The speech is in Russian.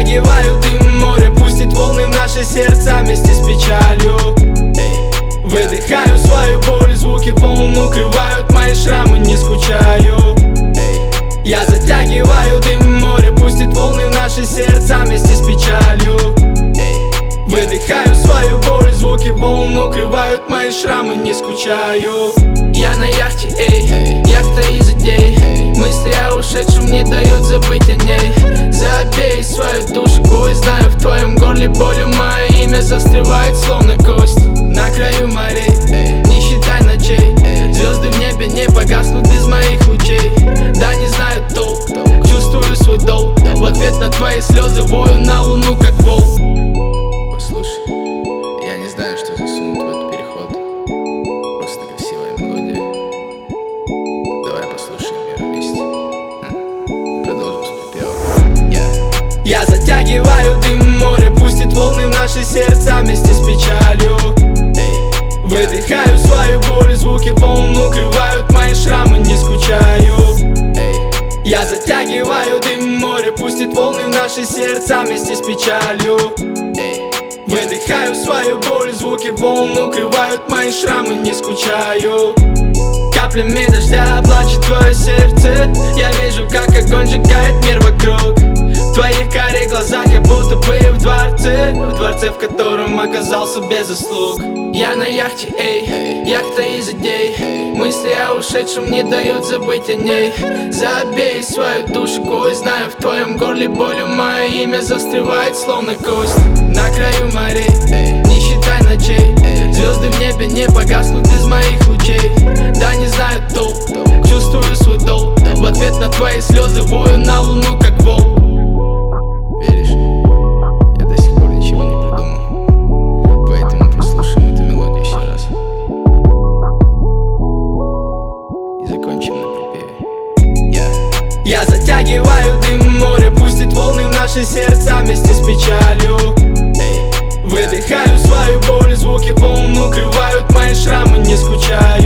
затягиваю дым, море пустит волны в наши сердца вместе с печалью. Выдыхаю свою боль, звуки волн укрывают мои шрамы, не скучаю. Я затягиваю дым, море пустит волны в наши сердца вместе с печалью. Выдыхаю свою боль, звуки волн укрывают мои шрамы, не скучаю. Я на яхте, яхта из идей. Мысли о ушедшем не дают забыть о ней. Забей свою душку и знаю, в твоем горле болью мое имя застревает словно кость. На краю морей, не считай ночей. Звезды в небе не погаснут без моих лучей. Да не знаю толк, чувствую свой долг. В ответ на твои слезы вою на луну как волк. Послушай, я не знаю, что засунуть в этот переход. Просто красивая мелодия. Давай послушаем ее вместе. Продолжим с припевом. Я затягиваю дым, море пустит волны в наши сердца вместе с печалью. Выдыхаю свою боль, звуки волн укрывают мои шрамы, не скучаю. Я затягиваю дым, море пустит волны в наши сердца вместе с печалью. Выдыхаю свою боль, звуки волн укрывают мои шрамы, не скучаю. Каплями дождя плачет твое сердце. Я вижу, как огонь сжигает мир вокруг. В твоих карих глазах я будто бы в дворце, в котором оказался без заслуг. Я на яхте, яхта из идей. Мысли о ушедшем не дают забыть о ней. Забей свою душку и знаю, в твоем горле болью мое имя застревает словно кость. На краю морей, не считай ночей. Звезды в небе не погаснут без моих лучей. Да не знаю толк, чувствую свой долг. В ответ на твои слезы вою на луну как волк. Веришь? Я до сих пор ничего не придумал. Поэтому прослушаем эту мелодию еще раз. И закончим на припеве. Я затягиваю дым, море пустит волны в наши сердца вместе с печалью. Выдыхаю свою боль, звуки волн укрывают мои шрамы, не скучаю.